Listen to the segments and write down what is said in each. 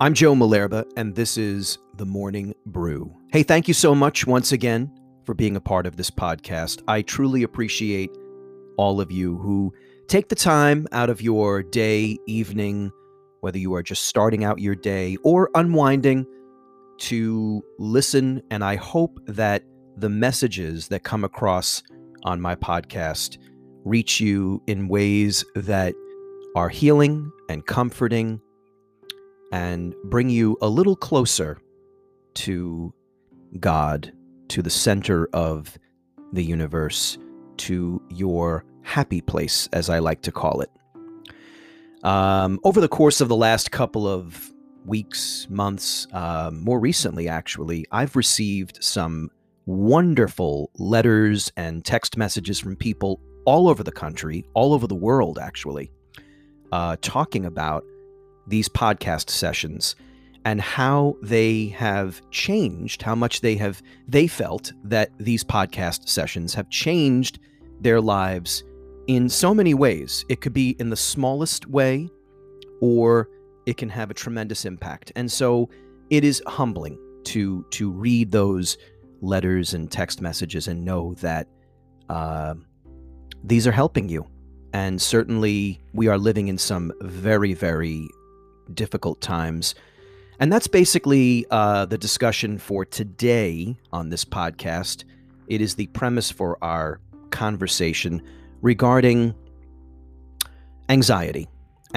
I'm Joe Malerba, and this is The Morning Brew. Hey, thank you so much once again for being a part of this podcast. I truly appreciate all of you who take the time out of your day, evening, whether you are just starting out your day or unwinding, to listen. And I hope that the messages that come across on my podcast reach you in ways that are healing and comforting and bring you a little closer to God, to the center of the universe, to your happy place, as I like to call it. Over the course of the last couple of weeks, months, more recently, actually, I've received some wonderful letters and text messages from people all over the country, all over the world, actually, talking about these podcast sessions and how they have changed, how much they felt that these podcast sessions have changed their lives in so many ways. It could be in the smallest way, or it can have a tremendous impact. And so it is humbling to read those letters and text messages and know that these are helping you. And certainly we are living in some very, very difficult times. And that's basically the discussion for today on this podcast. It is the premise for our conversation regarding anxiety,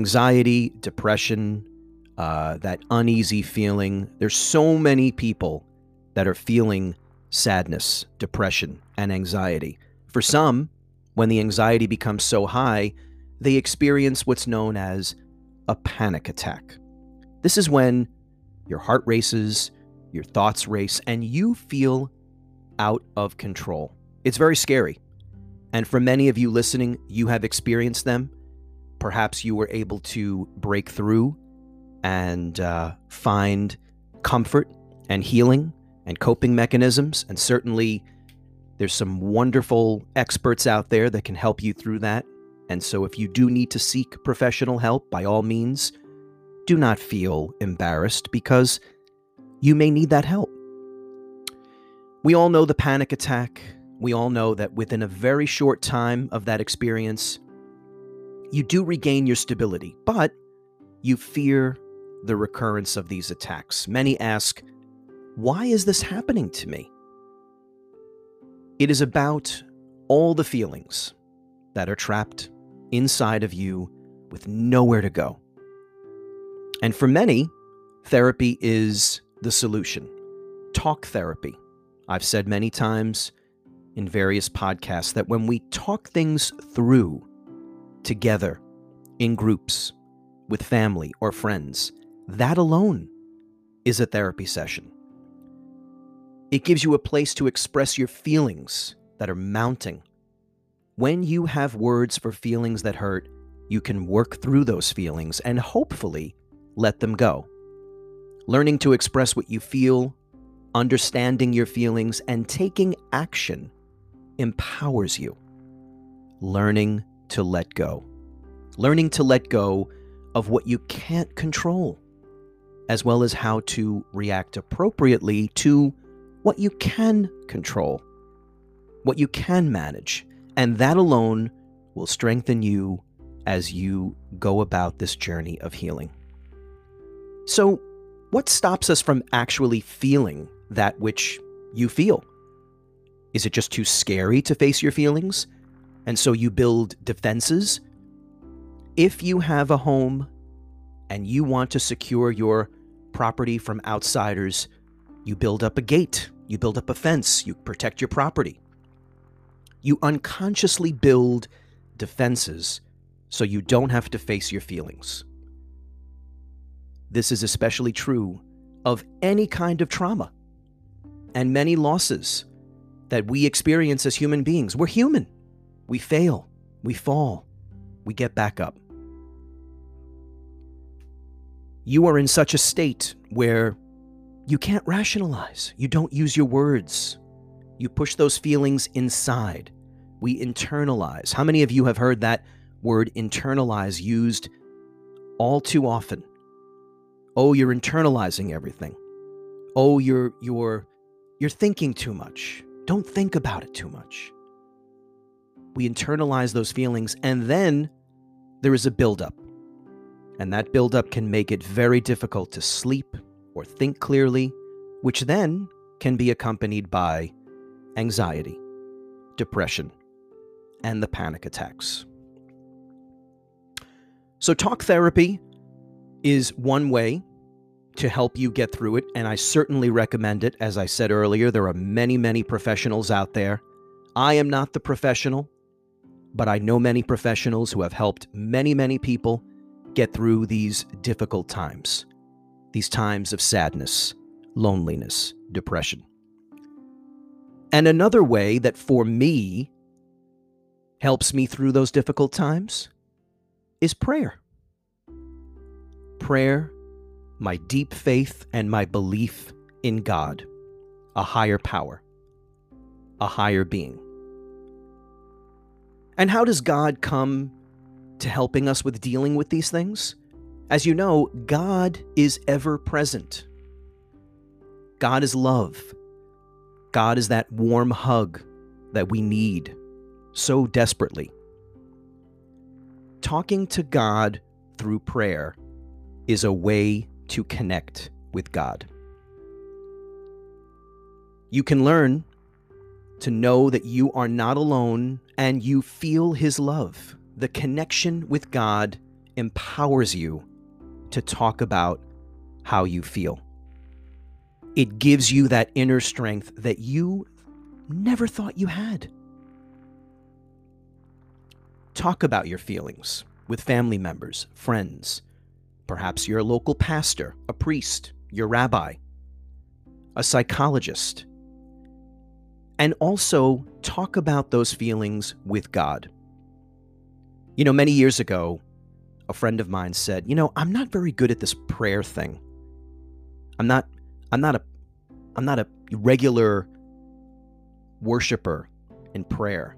depression, that uneasy feeling. There's so many people that are feeling sadness, depression, and anxiety. For some, when the anxiety becomes so high, they experience what's known as a panic attack. This is when your heart races, your thoughts race, and you feel out of control. It's very scary. And for many of you listening, you have experienced them. Perhaps you were able to break through and find comfort and healing and coping mechanisms. And certainly there's some wonderful experts out there that can help you through that. And so if you do need to seek professional help, by all means, do not feel embarrassed, because you may need that help. We all know the panic attack. We all know that within a very short time of that experience, you do regain your stability, but you fear the recurrence of these attacks. Many ask, why is this happening to me? It is about all the feelings that are trapped inside of you with nowhere to go. And for many, therapy is the solution. Talk therapy. I've said many times in various podcasts that when we talk things through together in groups with family or friends, that alone is a therapy session. It gives you a place to express your feelings that are mounting. When you have words for feelings that hurt, you can work through those feelings and hopefully let them go. Learning to express what you feel, understanding your feelings, and taking action empowers you. Learning to let go. Learning to let go of what you can't control, as well as how to react appropriately to what you can control, what you can manage. And that alone will strengthen you as you go about this journey of healing. So, what stops us from actually feeling that which you feel? Is it just too scary to face your feelings, and so you build defenses? If you have a home and you want to secure your property from outsiders, you build up a gate, you build up a fence, you protect your property. You unconsciously build defenses so you don't have to face your feelings. This is especially true of any kind of trauma and many losses that we experience as human beings. We're human. We fail, we fall, we get back up. You are in such a state where you can't rationalize. You don't use your words. You push those feelings inside. We internalize. How many of you have heard that word internalize used all too often? Oh, you're internalizing everything. Oh, you're thinking too much. Don't think about it too much. We internalize those feelings, and then there is a buildup. And that buildup can make it very difficult to sleep or think clearly, which then can be accompanied by anxiety, depression, and the panic attacks. So talk therapy is one way to help you get through it, and I certainly recommend it. As I said earlier, there are many, many professionals out there. I am not the professional, but I know many professionals who have helped many, many people get through these difficult times, these times of sadness, loneliness, depression. And another way that for me helps me through those difficult times is prayer. Prayer, my deep faith, and my belief in God, a higher power, a higher being. And how does God come to helping us with dealing with these things? As you know, God is ever present. God is love. God is that warm hug that we need so desperately. Talking to God through prayer is a way to connect with God. You can learn to know that you are not alone and you feel His love. The connection with God empowers you to talk about how you feel. It gives you that inner strength that you never thought you had. Talk about your feelings with family members, friends, perhaps your local pastor, a priest, your rabbi, a psychologist. And also talk about those feelings with God. You know, many years ago, a friend of mine said, I'm not very good at this prayer thing. I'm not a regular worshiper in prayer.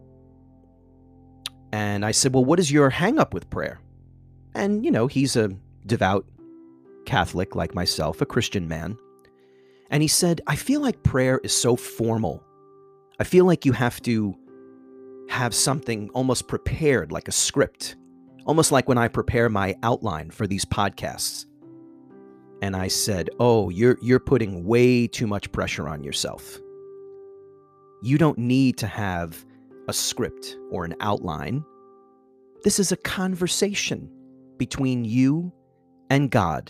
And I said, well, what is your hang up with prayer? And, he's a devout Catholic like myself, a Christian man. And he said, I feel like prayer is so formal. I feel like you have to have something almost prepared, like a script, almost like when I prepare my outline for these podcasts. And I said, oh, you're putting way too much pressure on yourself. You don't need to have a script or an outline. This is a conversation between you and God.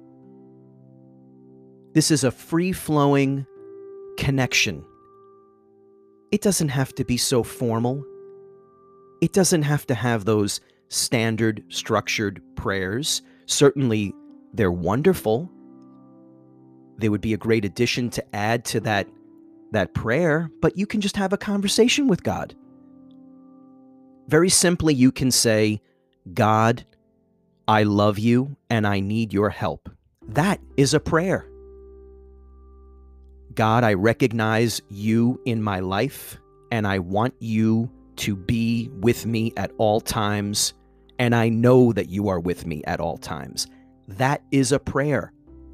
This is a free-flowing connection. It doesn't have to be so formal. It doesn't have to have those standard structured prayers. Certainly, they're wonderful. They would be a great addition to add to that prayer, but you can just have a conversation with God. Very simply, you can say, God, I love you and I need your help. That is a prayer. God, I recognize you in my life and I want you to be with me at all times, and I know that you are with me at all times. That is a prayer.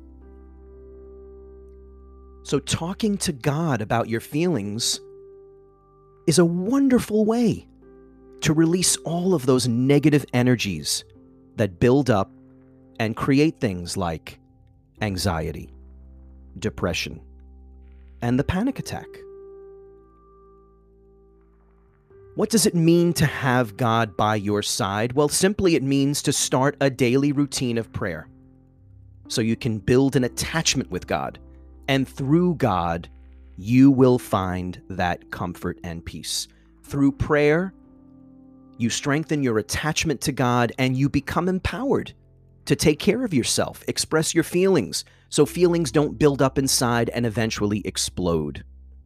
So talking to God about your feelings is a wonderful way to release all of those negative energies that build up and create things like anxiety, depression, and the panic attack. What does it mean to have God by your side? Well, simply it means to start a daily routine of prayer so you can build an attachment with God. And through God, you will find that comfort and peace. Through prayer, you strengthen your attachment to God and you become empowered to take care of yourself, express your feelings, so feelings don't build up inside and eventually explode.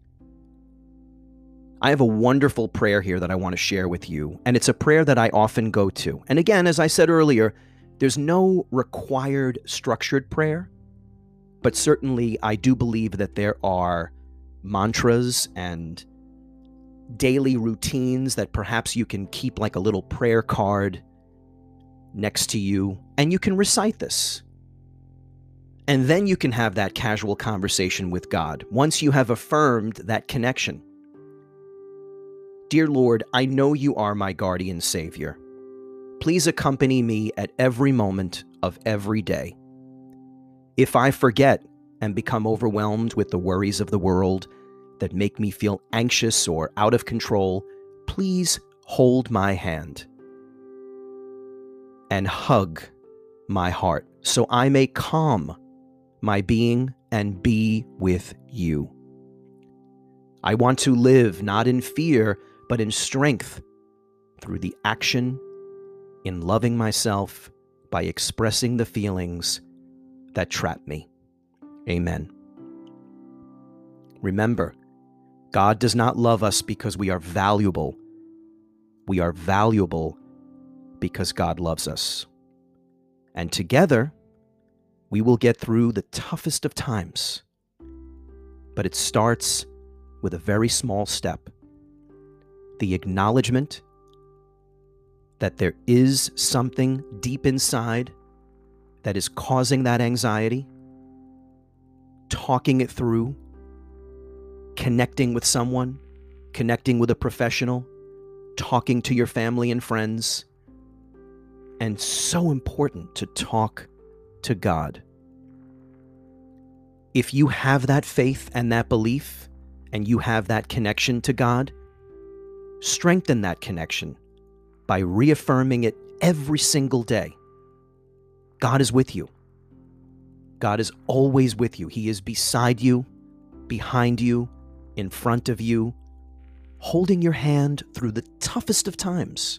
I have a wonderful prayer here that I want to share with you, and it's a prayer that I often go to. And again, as I said earlier, there's no required structured prayer, but certainly I do believe that there are mantras and daily routines that perhaps you can keep like a little prayer card next to you, and you can recite this. And then you can have that casual conversation with God once you have affirmed that connection. Dear Lord, I know you are my guardian savior. Please accompany me at every moment of every day. If I forget and become overwhelmed with the worries of the world that make me feel anxious or out of control, please hold my hand and hug my heart so I may calm my being and be with you. I want to live not in fear, but in strength through the action in loving myself by expressing the feelings that trap me. Amen. Remember, God does not love us because we are valuable. We are valuable because God loves us. And together, we will get through the toughest of times. But it starts with a very small step. The acknowledgement that there is something deep inside that is causing that anxiety, talking it through, connecting with someone, connecting with a professional, talking to your family and friends, and so important to talk to God. If you have that faith and that belief, and you have that connection to God, strengthen that connection by reaffirming it every single day. God is with you. God is always with you. He is beside you, behind you, in front of you, holding your hand through the toughest of times.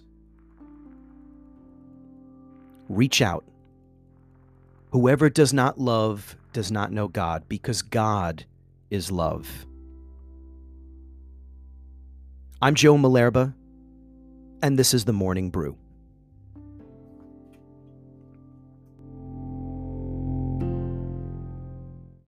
Reach out. Whoever does not love does not know God, because God is love. I'm Joe Malerba, and this is The Morning Brew.